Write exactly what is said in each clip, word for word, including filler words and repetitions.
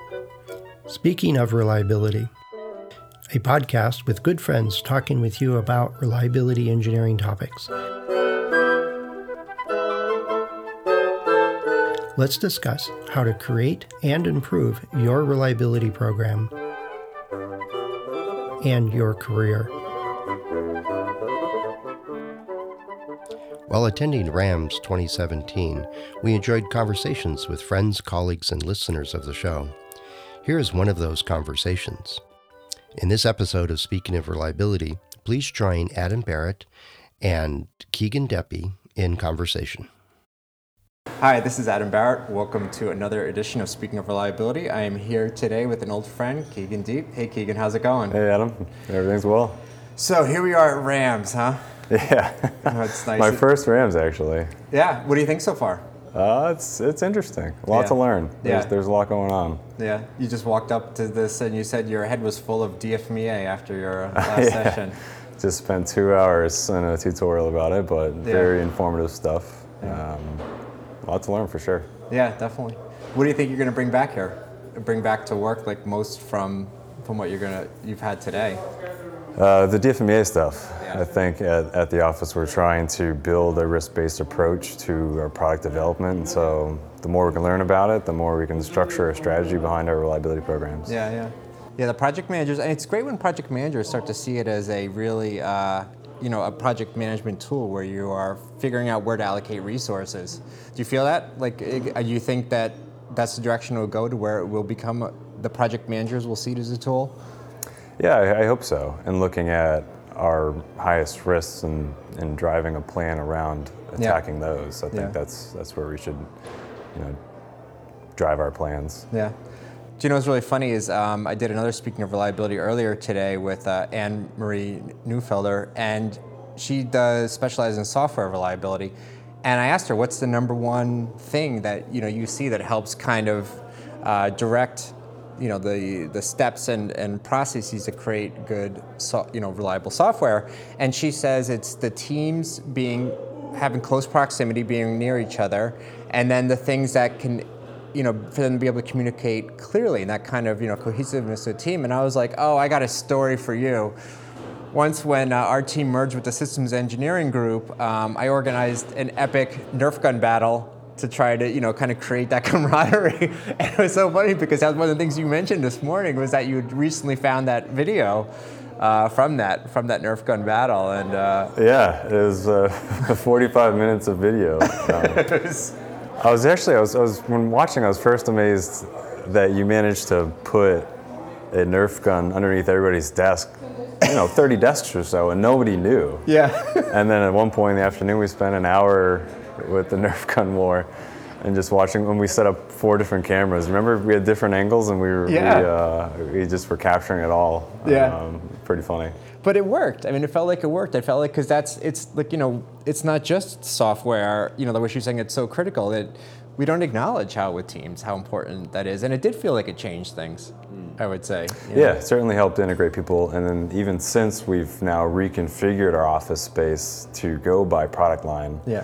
Speaking of reliability, a podcast with good friends talking with you about reliability engineering topics. Let's discuss how to create and improve your reliability program and your career. While attending RAMS twenty seventeen, we enjoyed conversations with friends, colleagues, and listeners of the show. Here is one of those conversations. In this episode of Speaking of Reliability, please join Adam Barrett and Keegan Deppie in conversation. Hi, this is Adam Barrett. Welcome to another edition of Speaking of Reliability. I am here today with an old friend, Keegan Deep. Hey, Keegan, how's it going? Hey, Adam. Everything's well. So here we are at RAMS, huh? Yeah. Oh, it's nice. My first RAMS, actually. Yeah. What do you think so far? Uh, it's it's interesting. A lot Yeah. to learn. There's, Yeah. there's a lot going on. Yeah. You just walked up to this and you said your head was full of D F M E A after your uh, last Yeah. session. Just spent two hours in a tutorial about it, but Yeah. very informative stuff. Yeah. Um, a lot to learn for sure. Yeah, definitely. What do you think you're going to bring back here? Bring back to work, like most from from what you're gonna you've had today? Uh, the D F M E A stuff. Yeah. I think at, at the office we're trying to build a risk-based approach to our product development. So the more we can learn about it, the more we can structure a strategy behind our reliability programs. Yeah, yeah. Yeah, the project managers, and it's great when project managers start to see it as a really, uh, you know, a project management tool where you are figuring out where to allocate resources. Do you feel that? Like, do you think that that's the direction it will go to, where it will become, a, the project managers will see it as a tool? Yeah, I, I hope so. And looking at our highest risks and, and driving a plan around attacking yeah. those, I think yeah. that's that's where we should, you know, drive our plans. Yeah. Do you know what's really funny is um, I did another Speaking of Reliability earlier today with uh, Anne Marie Neufelder, and she does specialize in software reliability. And I asked her, what's the number one thing that you know you see that helps kind of uh, direct, you know, the the steps and, and processes to create good, so, you know, reliable software? And she says it's the teams being having close proximity, being near each other, and then the things that can, you know, for them to be able to communicate clearly and that kind of, you know, cohesiveness of the team. And I was like, oh, I got a story for you. Once when uh, our team merged with the systems engineering group, um, I organized an epic Nerf gun battle to try to, you know, kind of create that camaraderie. And it was so funny because that was one of the things you mentioned this morning was that you had recently found that video uh, from that from that Nerf gun battle. And uh, yeah, it was uh, forty-five minutes of video. Um, was, I was actually, I was, I was, when watching, I was first amazed that you managed to put a Nerf gun underneath everybody's desk, you know, thirty desks or so, and nobody knew. Yeah. And then at one point in the afternoon, we spent an hour with the Nerf gun war and just watching when we set up four different cameras. Remember, we had different angles and we were, yeah. we, uh, we just were capturing it all. Yeah. Um, pretty funny. But it worked. I mean, it felt like it worked. I felt like, because that's, it's like, you know, it's not just software, you know, the way she's saying it's so critical that we don't acknowledge how with teams, how important that is. And it did feel like it changed things, I would say. You know? Yeah, it certainly helped integrate people. And then even since we've now reconfigured our office space to go by product line. Yeah.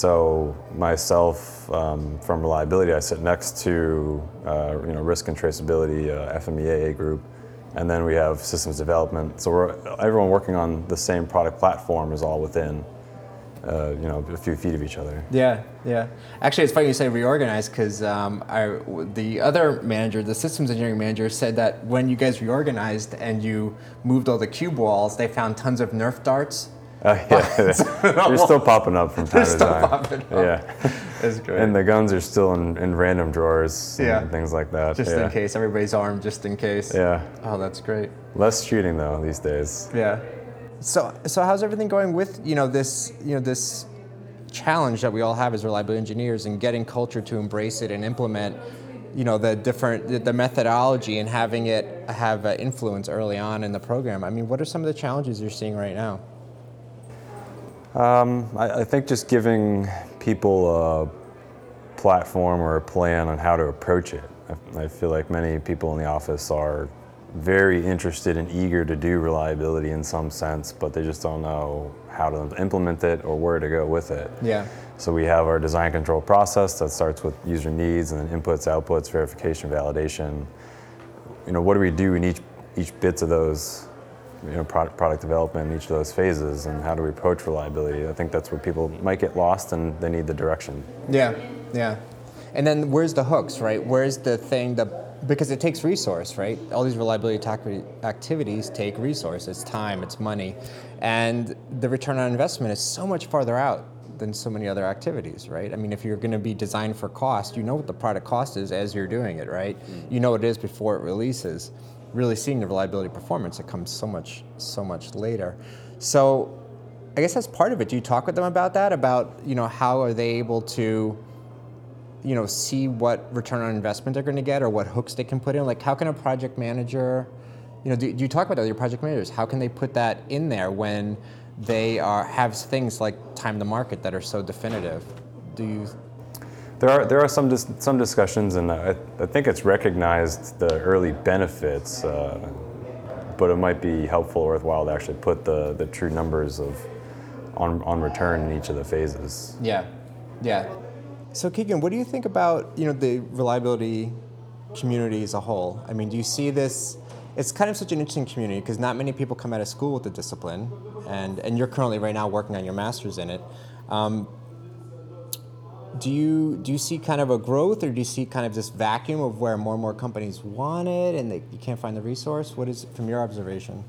So myself, um, from reliability, I sit next to uh, you know, risk and traceability, uh, F M E A group, and then we have systems development. So we're everyone working on the same product platform is all within, uh, you know, a few feet of each other. Yeah, yeah. Actually, it's funny you say reorganize because um, I, the other manager, the systems engineering manager, said that when you guys reorganized and you moved all the cube walls, they found tons of Nerf darts. Uh, yeah, they're still popping up from time They're to still time. popping up. Yeah, That's great. and the guns are still in, in random drawers and Yeah. things like that. Just yeah. in case, everybody's armed just in case. Yeah. Oh, that's great. Less shooting though these days. Yeah. So, so how's everything going with, you know, this, you know, this challenge that we all have as reliability engineers and getting culture to embrace it and implement, you know, the different, the, the methodology and having it have uh, influence early on in the program? I mean, what are some of the challenges you're seeing right now? Um, I, I think just giving people a platform or a plan on how to approach it. I, I feel like many people in the office are very interested and eager to do reliability in some sense, but they just don't know how to implement it or where to go with it. Yeah. So we have our design control process that starts with user needs and then inputs, outputs, verification, validation. you know, what do we do in each each bits of those, you know, product product development in each of those phases, and how do we approach reliability? I think that's where people might get lost, and they need the direction. Yeah, yeah. And then where's the hooks, right? Where's the thing that, because it takes resource, right? All these reliability tac- activities take resource. It's time, it's money. And the return on investment is so much farther out than so many other activities, right? I mean, if you're going to be designed for cost, you know what the product cost is as you're doing it, right? Mm. You know what it is before it releases. Really seeing the reliability performance, it comes so much, so much later. So I guess that's part of it. Do you talk with them about that? About, you know, how are they able to, you know, see what return on investment they're going to get, or what hooks they can put in? Like, how can a project manager, you know, do, do you talk about that with your project managers? How can they put that in there when they are have things like time to market that are so definitive? Do you? There are there are some dis- some discussions, and I, I think it's recognized the early benefits, uh, but it might be helpful or worthwhile to actually put the, the true numbers of on on return in each of the phases. Yeah, yeah. So Keegan, what do you think about, you know, the reliability community as a whole? I mean, do you see this? It's kind of such an interesting community because not many people come out of school with the discipline, and and you're currently right now working on your master's in it. Um, Do you do you see kind of a growth, or do you see kind of this vacuum of where more and more companies want it and they, you can't find the resource? What is it from your observation?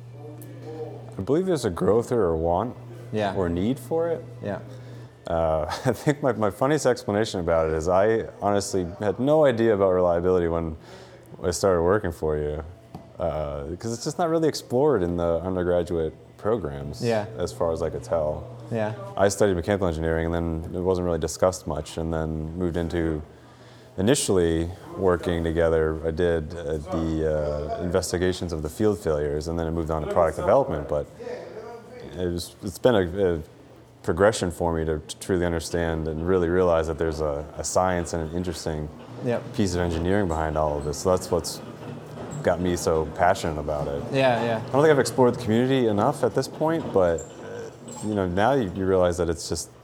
I believe there's a growth or a want Yeah. or need for it. Yeah. Uh, I think my, my funniest explanation about it is I honestly had no idea about reliability when I started working for you, because uh, it's just not really explored in the undergraduate programs, Yeah. as far as I could tell. Yeah. I studied mechanical engineering, and then it wasn't really discussed much, and then moved into initially working together. I did uh, the uh, investigations of the field failures, and then I moved on to product development, but it was, it's been a, a progression for me to, to truly understand and really realize that there's a, a science and an interesting Yep. piece of engineering behind all of this. So that's what's got me so passionate about it. Yeah, yeah. I don't think I've explored the community enough at this point, but you know, now you, you realize that it's just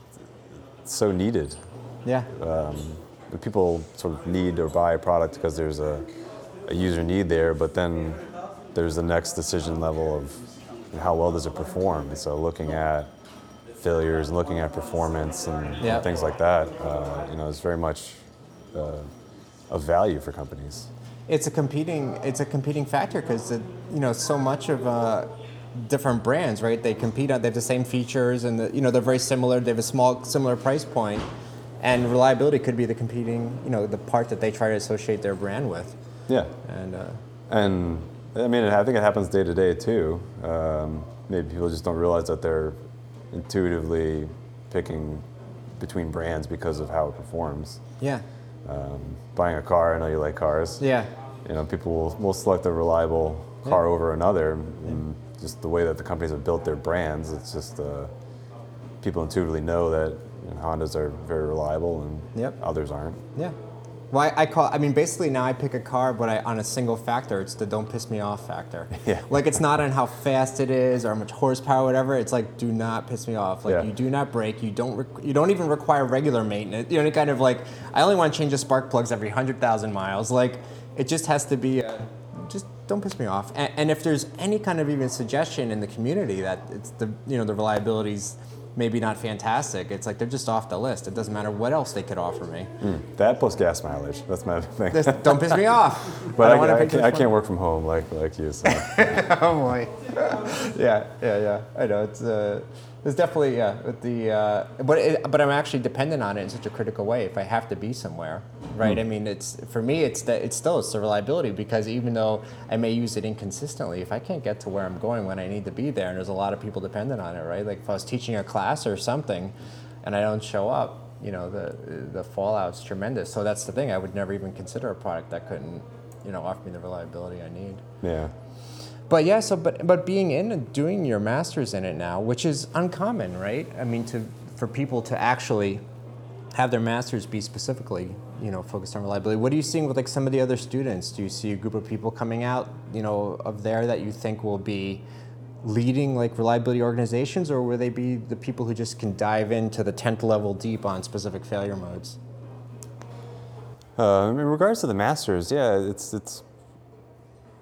so needed. Yeah. Um, people sort of need or buy a product because there's a, a user need there, but then there's the next decision level of how well does it perform. And so looking at failures and looking at performance and, Yep. and things like that, uh, you know, is very much uh, of value for companies. It's a competing it's a competing factor because you know so much of uh, different brands, right? They compete on they have the same features and the, you know they're very similar. They have a small similar price point, and reliability could be the competing you know the part that they try to associate their brand with. Yeah. And uh, And I mean, I think it happens day to day too. Um, maybe people just don't realize that they're intuitively picking between brands because of how it performs. yeah, Um, buying a car, I know you like cars. yeah, You know, people will, will select a reliable car Yeah. over another. And just the way that the companies have built their brands, it's just uh, people intuitively know that you know, Hondas are very reliable and Yep. others aren't. yeah. Well, I, I call. I mean, basically now I pick a car, but I, on a single factor. It's the don't piss me off factor. Yeah. Like it's not on how fast it is or how much horsepower, whatever. It's like do not piss me off. Like Yeah. you do not brake. You don't. Rec- you don't even require regular maintenance. You know, any kind of like I only want to change the spark plugs every hundred thousand miles. Like it just has to be. A, just don't piss me off. And, and if there's any kind of even suggestion in the community that it's the you know the reliability's maybe not fantastic, it's like they're just off the list. It doesn't matter what else they could offer me. Mm. That plus gas mileage. That's my thing. Just don't piss me off. But I I, don't wanna I, pay can't, too I much can't work from home like like you. So. oh boy. yeah, yeah, yeah. I know it's uh, it's definitely yeah. With the uh, but it, but I'm actually dependent on it in such a critical way. If I have to be somewhere, right? Mm. I mean, it's for me. It's the, it's still it's the reliability because even though I may use it inconsistently, if I can't get to where I'm going when I need to be there, and there's a lot of people dependent on it, right? Like if I was teaching a class or something, and I don't show up, you know, the the fallout's tremendous. So that's the thing. I would never even consider a product that couldn't, you know, offer me the reliability I need. Yeah. But yeah, so but but being in and doing your master's in it now, which is uncommon, right? I mean, to for people to actually have their master's be specifically, you know, focused on reliability. What are you seeing with like some of the other students? Do you see a group of people coming out, you know, of there that you think will be leading like reliability organizations, or will they be the people who just can dive into the tenth level deep on specific failure modes? Uh, in regards to the masters, yeah, it's it's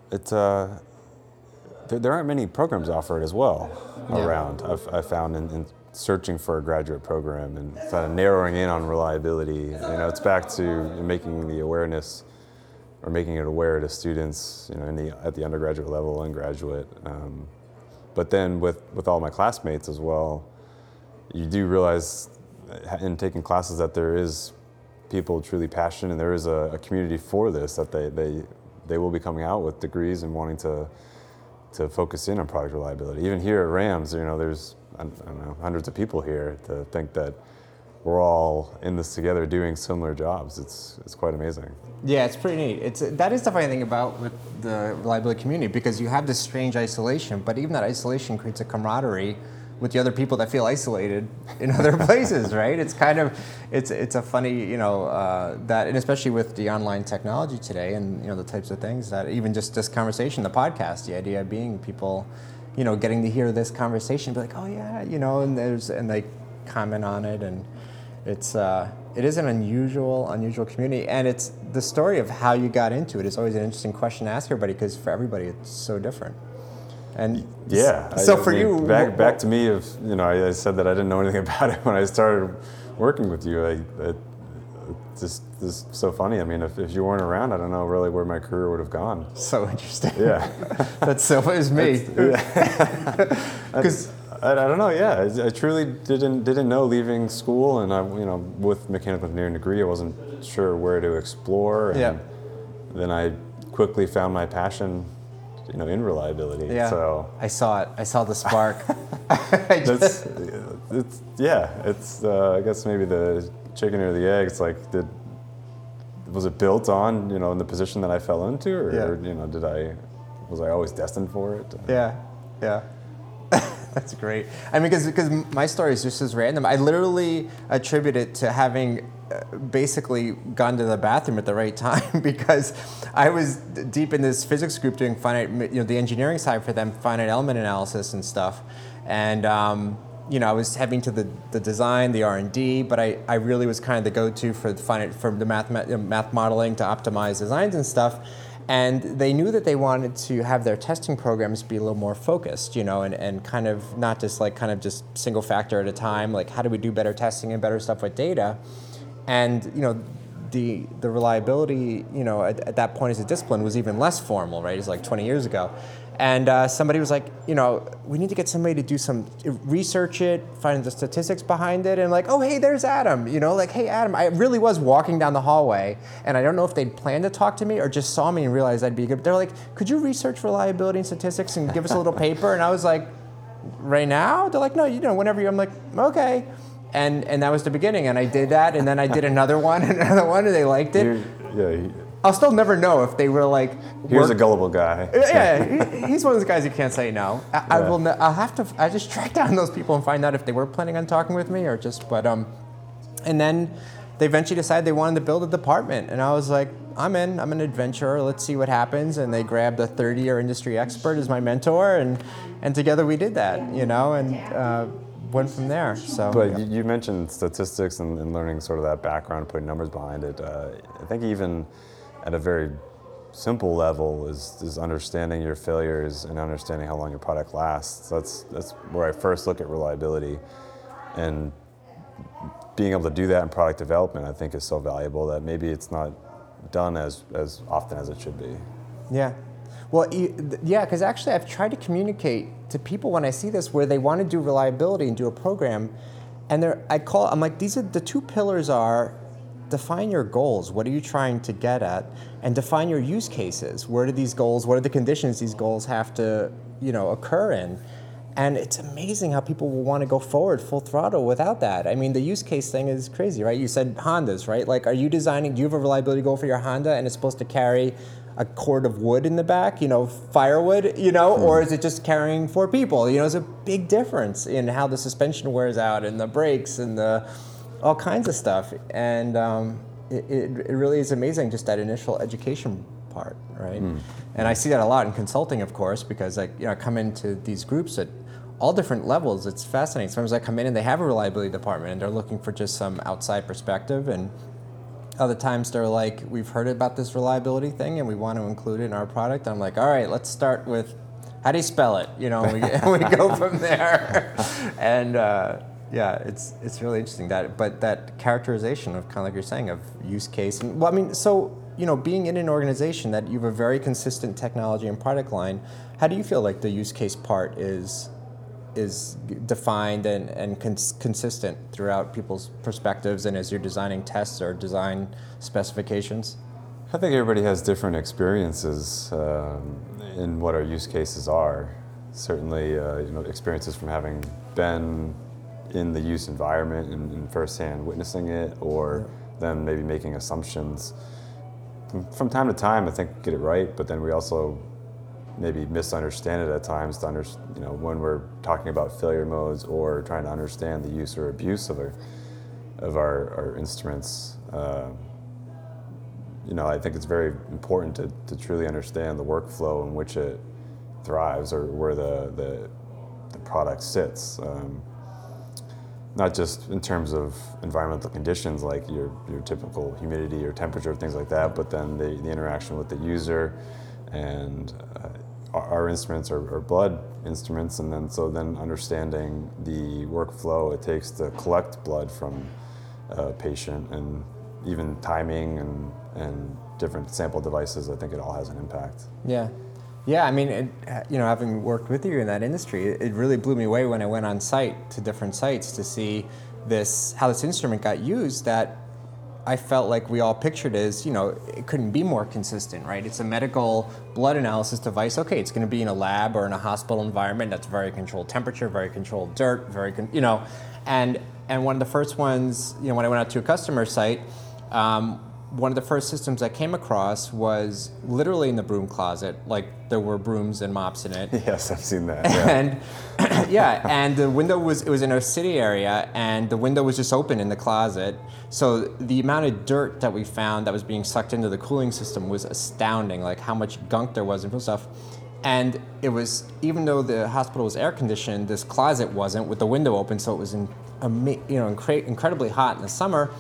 It's uh, there, there aren't many programs offered as well Yeah. around. I've I found in, in searching for a graduate program and kind of narrowing in on reliability. You know, it's back to making the awareness or making it aware to students, you know, in the at the undergraduate level and graduate. Um, but then with with all my classmates as well, you do realize in taking classes that there is people truly passionate and there is a, a community for this, that they, they they will be coming out with degrees and wanting to to focus in on product reliability. Even here at Rams, you know, there's I don't know hundreds of people here to think that we're all in this together doing similar jobs. It's it's quite amazing. Yeah, it's pretty neat. It's that is the funny thing about with the reliability community, because you have this strange isolation, but even that isolation creates a camaraderie with the other people that feel isolated in other places, right? It's kind of, it's it's a funny, you know, uh, that, and especially with the online technology today and, you know, the types of things that even just this conversation, the podcast, the idea being people, you know, getting to hear this conversation, be like, oh yeah, you know, and there's, and they comment on it, and it's, uh, it is an unusual, unusual community, and it's the story of how you got into it is always an interesting question to ask everybody, because for everybody it's so different. And yeah, so I, for I mean, you, back back to me of you know I, I said that I didn't know anything about it when I started working with you. I, I just this is so funny. I mean, if, if you weren't around, I don't know really where my career would have gone. So interesting. Yeah, that's so is me. Because I, I don't know. Yeah, I, I truly didn't didn't know leaving school, and I you know with mechanical engineering degree, I wasn't sure where to explore. And yeah. Then I quickly found my passion, you know, in reliability. Yeah. So I saw it. I saw the spark. that's, it's yeah. It's uh, I guess maybe the chicken or the egg. It's like did was it built on you know in the position that I fell into, or, Yeah. or you know did I was I always destined for it? Yeah. Yeah. That's great. I mean, because because my story is just as random. I literally attribute it to having uh, basically gone to the bathroom at the right time, because I was deep in this physics group doing finite, you know, the engineering side for them, finite element analysis and stuff, and um, you know, I was having to the, the design, the R and D, but I, I really was kind of the go-to for the finite for the math math modeling to optimize designs and stuff. And they knew that they wanted to have their testing programs be a little more focused, you know, and, and kind of not just like kind of just single factor at a time, like how do we do better testing and better stuff with data? And, you know, the the reliability, you know, at, at that point as a discipline was even less formal, right? It's like twenty years ago. And uh, somebody was like, you know, we need to get somebody to do some, research it, find the statistics behind it, and like, oh, hey, there's Adam, you know, like, hey, Adam, I really was walking down the hallway, and I don't know if they'd planned to talk to me or just saw me and realized I'd be good. They're like, could you research reliability and statistics and give us a little paper? And I was like, right now? They're like, no, you know, whenever you, I'm like, okay. And and that was the beginning, and I did that, and then I did another one, and another one, and they liked it. You're, yeah. I'll still never know if they were like. Here's work- a gullible guy. Yeah, he, he's one of those guys you can't say no. I, I Yeah. will. Ne- I'll have to. I just track down those people and find out if they were planning on talking with me or just. But um, and then they eventually decided they wanted to build a department, and I was like, I'm in. I'm an adventurer. Let's see what happens. And they grabbed a thirty-year industry expert as my mentor, and and together we did that. You know, and. Uh, went from there. So, But yeah. you you mentioned statistics and, and learning sort of that background, putting numbers behind it. Uh, I think even at a very simple level is, is understanding your failures and understanding how long your product lasts. That's that's where I first look at reliability, and being able to do that in product development, I think, is so valuable that maybe it's not done as as often as it should be. Yeah. Well, yeah, because actually I've tried to communicate to people when I see this where they want to do reliability and do a program, and they're, I call, I'm like, these are the two pillars are define your goals. What are you trying to get at? And define your use cases. Where do these goals, what are the conditions these goals have to, you know, occur in? And it's amazing how people will want to go forward full throttle without that. I mean, the use case thing is crazy, right? You said Hondas, right? Like, are you designing, do you have a reliability goal for your Honda and it's supposed to carry a cord of wood in the back, you know, firewood, you know, mm. or is it just carrying four people? You know, there's a big difference in how the suspension wears out and the brakes and the all kinds of stuff. And um, it, it, it really is amazing, just that initial education part, right? Mm. And I see that a lot in consulting, of course, because I, you know, I come into these groups at all different levels. It's fascinating. Sometimes I come in and they have a reliability department and they're looking for just some outside perspective, and other times they're like, we've heard about this reliability thing and we want to include it in our product. I'm like, all right, let's start with, how do you spell it? You know, we, we go from there. And uh, yeah, it's it's really interesting that, but that characterization of kind of like you're saying of use case. And well, I mean, so, you know, being in an organization that you have a very consistent technology and product line, how do you feel like the use case part is is defined and, and cons- consistent throughout people's perspectives and as you're designing tests or design specifications? I think everybody has different experiences um, in what our use cases are. Certainly, uh, you know, experiences from having been in the use environment and, and firsthand witnessing it, or yeah. then maybe making assumptions. From time to time, I think get it right, but then we also maybe misunderstand it at times to under, you know, when we're talking about failure modes or trying to understand the use or abuse of our, of our, our instruments. Uh, you know, I think it's very important to, to truly understand the workflow in which it thrives or where the, the, the product sits. Um, not just in terms of environmental conditions like your, your typical humidity or temperature, things like that, but then the, the interaction with the user. And uh, our, our instruments are, are blood instruments, and then so then understanding the workflow it takes to collect blood from a patient, and even timing and, and different sample devices, I think it all has an impact. Yeah. Yeah, I mean, it, you know, having worked with you in that industry, it, it really blew me away when I went on site to different sites to see this, how this instrument got used, that I felt like we all pictured as, you know, it couldn't be more consistent, right? It's a medical blood analysis device. Okay, it's going to be in a lab or in a hospital environment that's very controlled temperature, very controlled dirt, very, con- you know, and and one of the first ones, you know, when I went out to a customer site, um, one of the first systems I came across was literally in the broom closet, like there were brooms and mops in it. Yes, I've seen that. Yeah. And yeah, and the window was, it was in a city area, and the window was just open in the closet. So the amount of dirt that we found that was being sucked into the cooling system was astounding, like how much gunk there was and stuff. And it was, even though the hospital was air conditioned, this closet wasn't with the window open, so it was in, you know, incre- incredibly hot in the summer.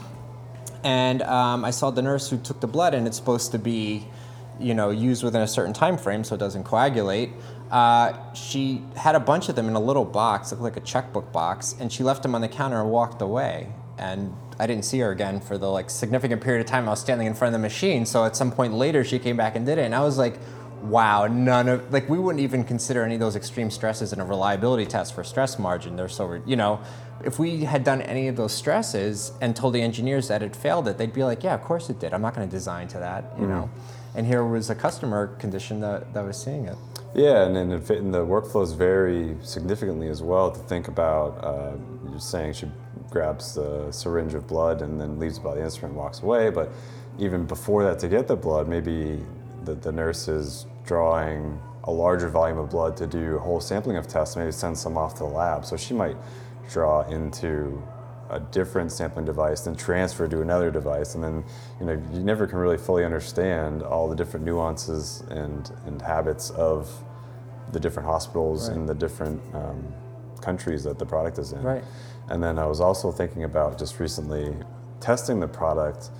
And um, I saw the nurse who took the blood, and it's supposed to be, you know, used within a certain time frame so it doesn't coagulate. Uh, she had a bunch of them in a little box, looked like a checkbook box, and she left them on the counter and walked away. And I didn't see her again for the like significant period of time I was standing in front of the machine. So at some point later, she came back and did it, and I was like, wow, none of, like we wouldn't even consider any of those extreme stresses in a reliability test for stress margin. They're so, you know, if we had done any of those stresses and told the engineers that it failed it, they'd be like, yeah, of course it did. I'm not going to design to that, you mm-hmm. know. And here was a customer condition that, that was seeing it. Yeah, and then it, and the workflows vary significantly as well. To think about, uh, you're saying she grabs the syringe of blood and then leaves it by the instrument and walks away, but even before that, to get the blood, maybe the, the nurse is drawing a larger volume of blood to do a whole sampling of tests, maybe send some off to the lab. So she might draw into a different sampling device, then transfer to another device, and then you know you never can really fully understand all the different nuances and, and habits of the different hospitals right. in the different um, countries that the product is in. Right. And then I was also thinking about just recently testing the product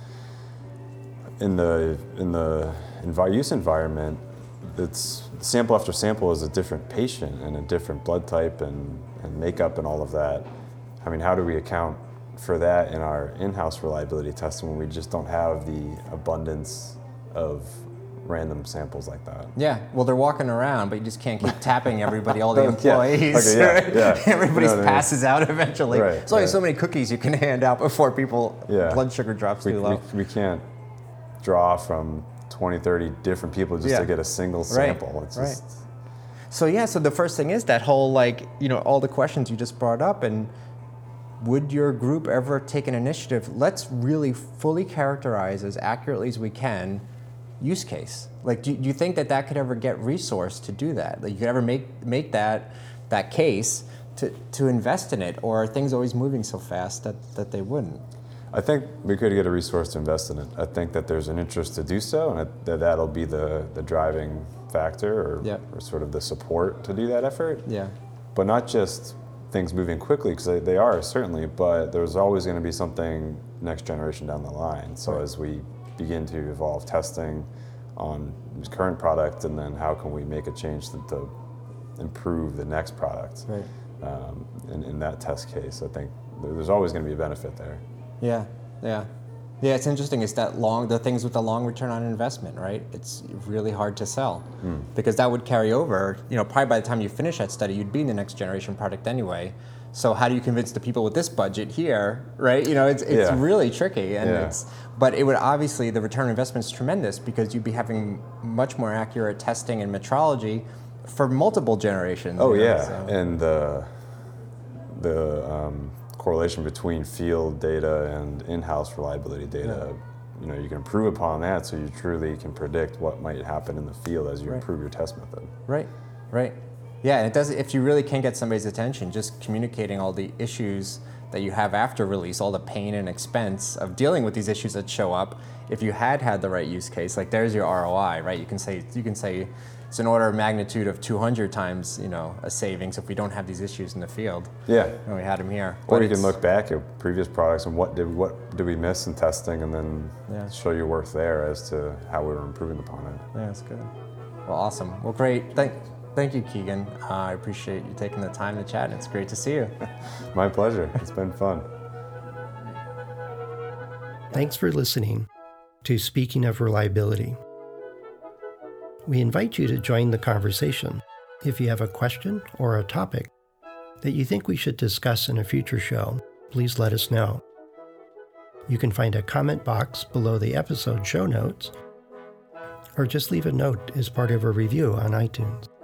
in the in the envi- use environment. It's sample after sample is a different patient and a different blood type and, and makeup and all of that. I mean, how do we account for that in our in-house reliability testing when we just don't have the abundance of random samples like that? Yeah, well, they're walking around, but you just can't keep tapping everybody, all the employees. Yeah. Okay, yeah, yeah. Everybody you know passes I mean? out eventually. Right, There's only right. so many cookies you can hand out before people yeah. blood sugar drops we, too low. We, we can't draw from twenty, thirty different people just yeah. to get a single sample. Right. It's just... right. So yeah, so the first thing is that whole like, you know, all the questions you just brought up, and would your group ever take an initiative? Let's really fully characterize as accurately as we can use case. Like, do, do you think that that could ever get resourced to do that? Like, you could ever make make that that case to, to invest in it, or are things always moving so fast that, that they wouldn't? I think we could get a resource to invest in it. I think that there's an interest to do so, and that that'll be the, the driving factor or, yep. or sort of the support to do that effort. Yeah. But not just things moving quickly, because they, they are certainly, but there's always going to be something next generation down the line. So Right. as we begin to evolve testing on current product, and then how can we make a change to, to improve the next product, Right. um, in, in that test case, I think there's always going to be a benefit there. Yeah, yeah. Yeah, it's interesting. It's that long, the things with the long return on investment, right? It's really hard to sell Mm. because that would carry over. You know, probably by the time you finish that study, you'd be in the next generation product anyway. So how do you convince the people with this budget here, right? You know, it's it's Yeah. really tricky, and Yeah. it's. But it would obviously, the return on investment is tremendous because you'd be having much more accurate testing and metrology for multiple generations. Oh you know, yeah, so- and the the um, correlation between field data and in-house reliability data, you know, you can improve upon that, so you truly can predict what might happen in the field as you Right. improve your test method. Right, right. Yeah, and it does. If you really can get somebody's attention, just communicating all the issues that you have after release, all the pain and expense of dealing with these issues that show up. If you had had the right use case, like there's your R O I, right? You can say you can say it's an order of magnitude of two hundred times, you know, a savings if we don't have these issues in the field. Yeah. And we had them here. Or But you can it's- look back at previous products and what did what did we miss in testing, and then Yeah. show your worth there as to how we were improving upon it. Yeah, that's good. Well, awesome. Well, great. Thank, thank you, Keegan. Uh, I appreciate you taking the time to chat, and it's great to see you. My pleasure. It's been fun. Thanks for listening to Speaking of Reliability. We invite you to join the conversation. If you have a question or a topic that you think we should discuss in a future show, please let us know. You can find a comment box below the episode show notes, or just leave a note as part of a review on iTunes.